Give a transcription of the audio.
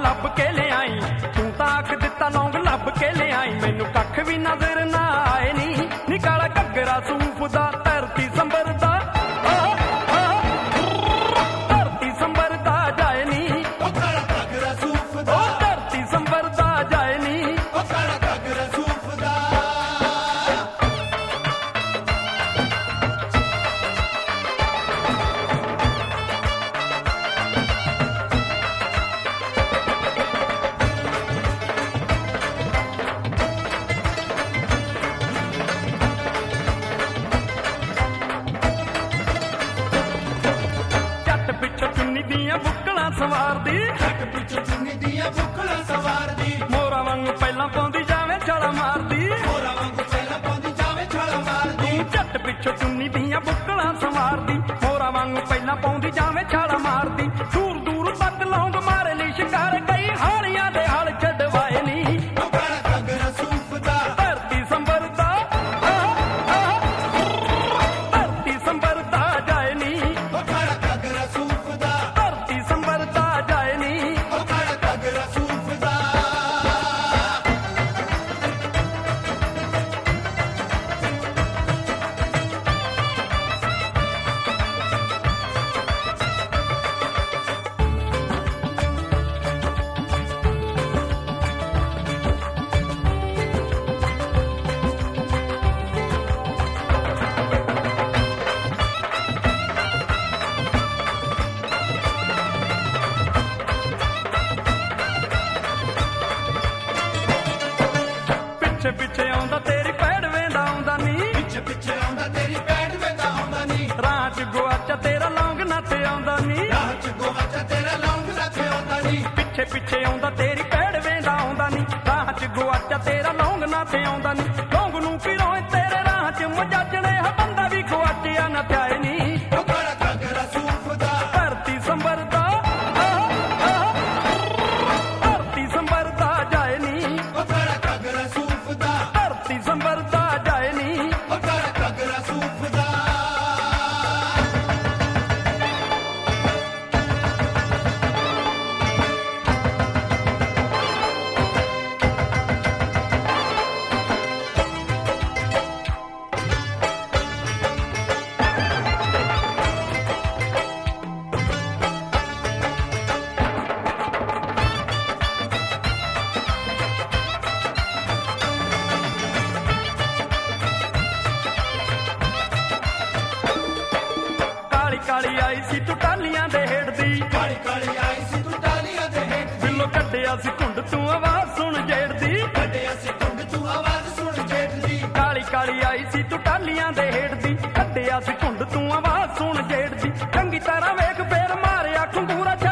ਲੱਭ ਕੇ ਲਿਆਈ, ਤੂੰ ਤਾਂ ਆਖ ਦਿੱਤਾ ਲੌਂਗ ਲੱਭ ਕੇ ਲਿਆਈ। ਮੈਨੂੰ ਕੱਖ ਵੀ ਨਜ਼ਰ ਨਾ ਆਏ ਨੀ, ਨੀ ਕਾਲਾ ਘੱਗਰਾ ਸੂਫ ਦਾ ਧਰਤੀ ਸੰਬਰ ਦਾ, ਧਰਤੀ ਸੰਬਰ ਦਾ ਜਾਏ ਨੀ, ਉਹ ਕਾਲਾ ਘੱਗਰਾ ਸੂਫ ਦਾ, ਧਰਤੀ ਸੰਬਰ ਦਾ ਜਾਏ ਨੀ। ਉਹ ਕਾਲਾ ਘੱਗਰਾ ਸੂਫ ਦਾ। ਬੁੱਕਲਾਂ ਸਵਾਰਦੀ, ਜੱਟ ਪਿੱਛੇ ਚੁੰਨੀ ਦੀਆਂ ਬੁੱਕਲਾਂ ਸਵਾਰਦੀ, ਮੋਰਾਂ ਵਾਂਗੂ ਪਹਿਲਾਂ ਪਾਉਂਦੀ ਜਾਵੇਂ ਛਾਲਾ ਮਾਰਦੀ, ਮੋਰਾਂ ਵਾਂਗੂ ਪਹਿਲਾਂ ਪਾਉਂਦੀ ਜਾਵੇਂ ਛਾਲਾ ਮਾਰਦੀ। ਤੂੰ ਝੱਟ ਪਿੱਛੋਂ ਚੁੰਨੀ ਦੀਆਂ ਬੁੱਕਲਾਂ ਸਵਾਰਦੀ, ਮੋਰਾਂ ਵਾਂਗੂ ਪਹਿਲਾਂ ਪਾਉਂਦੀ ਜਾਵੇਂ ਛਾਲਾ ਮਾਰਦੀ। ਦੂਰ ਦੂਰ ਤੱਕ ਲੌਂਗ ਮਾਰੇ ਲਈ ਸ਼ਿਕਾਰ ਕਈ ਹਾਲੀਆਂ ਦੇ ਹਲ ਛੱਡਵਾਏ ਨੀ, ਉਹ ਕਾਲਾ ਘੱਗਰਾ ਸੂਫ ਦਾ, ਧਰਤੀ ਸੰਬਰ ਦਾ, ਧਰਤੀ ਸੰਬਰ ਦਾ ਜਾਏ ਨੀ, ਉਹ ਕਾਲਾ ਘੱਗਰਾ ਸੂਫ ਦਾ, ਧਰਤੀ ਸੰਬਰ ਦਾ ਜਾਏ ਨੀ। ਉਹ ਕਾਲਾ ਘੱਗਰਾ ਸੂਫ ਦਾ। ਪਿੱਛੇ ਪਿੱਛੇ ਆਉਂਦਾ ਤੇਰੀ ਪੈੜ ਵੇਂਦਾ ਆਉਂਦਾ ਨੀ, ਪਿੱਛੇ ਪਿੱਛੇ ਆਉਂਦਾ ਤੇਰੀ ਪੈੜ ਵੇਂਦਾ ਆਉਂਦਾ ਨੀ, ਰਾਹ ਚ ਗੁਆਚਾ ਤੇਰਾ ਲੌਂਗ ਨੱਥ ਆਉਂਦਾ ਨੀ, ਰਾਹ ਚ ਗਵਾਚਾ ਤੇਰਾ ਲੌਂਗ ਨੱਥ ਆਉਂਦਾ ਨੀ। ਪਿੱਛੇ ਪਿੱਛੇ ਆਉਂਦਾ ਤੇਰੀ ਪੈੜ ਵੇਂਦਾ ਆਉਂਦਾ ਨੀ, ਰਾਹ ਚ ਗੁਆਚਾ ਤੇਰਾ ਲੌਂਗ ਨੱਥ ਆਉਂਦਾ ਨੀ। ਲੌਂਗ ਨੂੰ ਕੀ ਰੋਏ ਤੇਰੇ ਰਾਹ ਚ ਮਜਾਜਣੇ ਹ ਬੰਦਾ ਵੀ ਗੁਆਚਿਆ ਨਾ ਪਿਆਏ ਨੀ, ਉਹ ਕਾਲਾ ਘੱਗਰਾ ਸੂਫ ਦਾ, ਧਰਤੀ ਸੰਬਰ ਦਾ, ਧਰਤੀ ਸੰਬਰ ਦਾ ਜਾਏ ਨੀ, ਉਹ ਕਾਲਾ ਘੱਗਰਾ ਸੂਫ ਦਾ, ਧਰਤੀ ਸੰਬਰ ਦਾ ਜਾਏ ਨੀ। ਉਹ ਕਾਲਾ ਘੱਗਰਾ ਸੂਫ ਦਾ। ਕਾਲੀ ਕਾਲੀ ਆਈ ਸੀ ਤੂੰ ਟਾਲੀਆਂ ਦੇ ਹੇਠ ਦੀ, ਕਾਲੀ ਕਾਲੀ ਆਈ ਸੀ ਤੂੰ ਟਾਲੀਆਂ ਦੇ ਹੇਠ ਦੀ, ਬਿੱਲੋ ਕੱਢਿਆ ਸੀ ਘੁੰਡ ਤੂੰ ਆਵਾਜ਼ ਸੁਣ ਜੇੜ ਦੀ। ਕੱਢਿਆ ਸੀ ਘੁੰਡ ਤੂੰ ਆਵਾਜ਼ ਸੁਣ ਜੇਠ ਦੀ, ਕਾਲੀ ਕਾਲੀ ਆਈ ਸੀ ਤੂੰ ਟਾਲੀਆਂ ਦੇ ਹੇਠ ਦੀ, ਕੱਢਿਆ ਸੀ ਘੁੰਡ ਤੂੰ ਆਵਾਜ਼ ਸੁਣ ਜੇੜ ਦੀ। ਚੰਗੀ ਤਰ੍ਹਾਂ ਵੇਖ ਫੇਰ ਮਾਰਿਆ ਖੰਗੂਰਾ